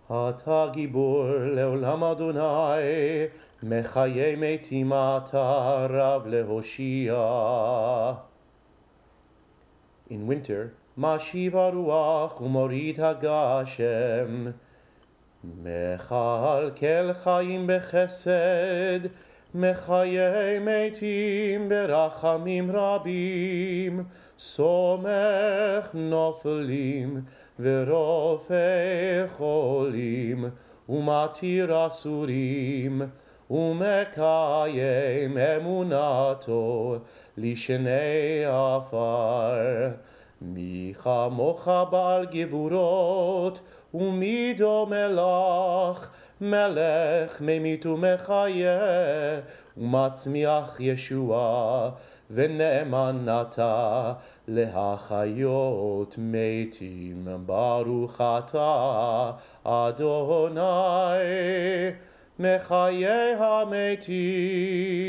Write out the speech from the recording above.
אתה גיבור לעולם אדוני, מחיי מתים אתה רב להושיע. In winter, משיב הרוח ומוריד הגשם, מכלכל חיים בחסד, מחיי מתים ברחמים רבים, סומך נופלים ורופא חולים, ומתיר אסורים, ומקיים אמונתו לשני עפר. מי כמוך בעל גבורות, ומי דומה לך, מלך ממית ומחיה, ומצמיח ישועה, ונאמן אתה להחיות מתים. ברוך אתה אדוני מחיי המתים.